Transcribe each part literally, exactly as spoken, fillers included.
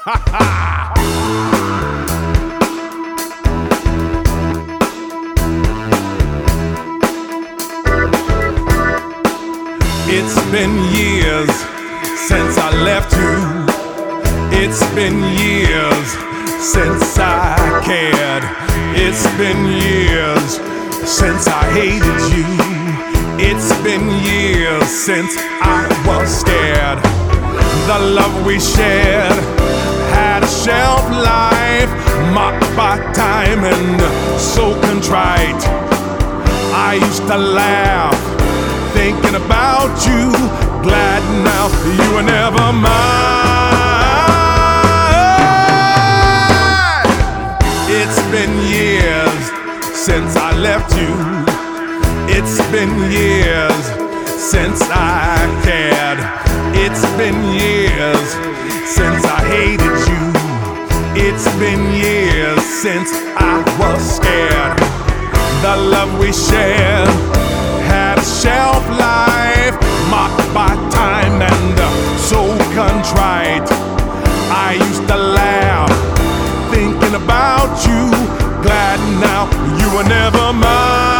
It's been years since I left you. It's been years since I cared. It's been years since I hated you. It's been years since I was scared. The love we shared had a shelf life, marked by time and so contrite. I used to laugh thinking about you, glad now you are never mine. It's been years since I left you. It's been years since I cared. It's been years since I hated you. It's been years since I was scared. The love we shared had a shelf life, marked by time and so contrite. I used to laugh thinking about you, glad now you are never mine.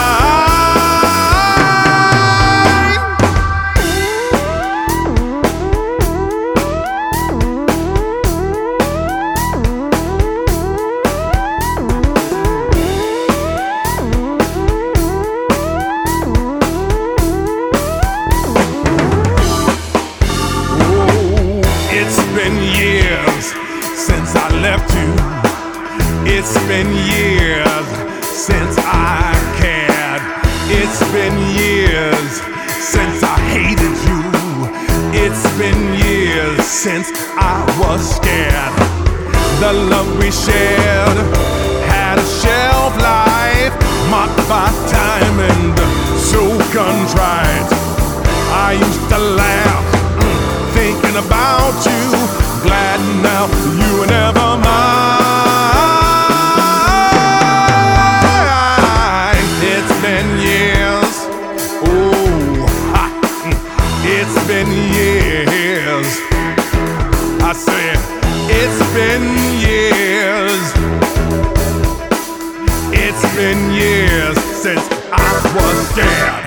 It's been years since I left you. It's been years since I cared. It's been years since I hated you. It's been years since I was scared. The love we shared had a shelf life, marked by time and so contrite. I used to laugh thinking about you, glad now you are never mine. It's been years, oh, ha, it's been years. I said, it's been years. It's been years since I was scared.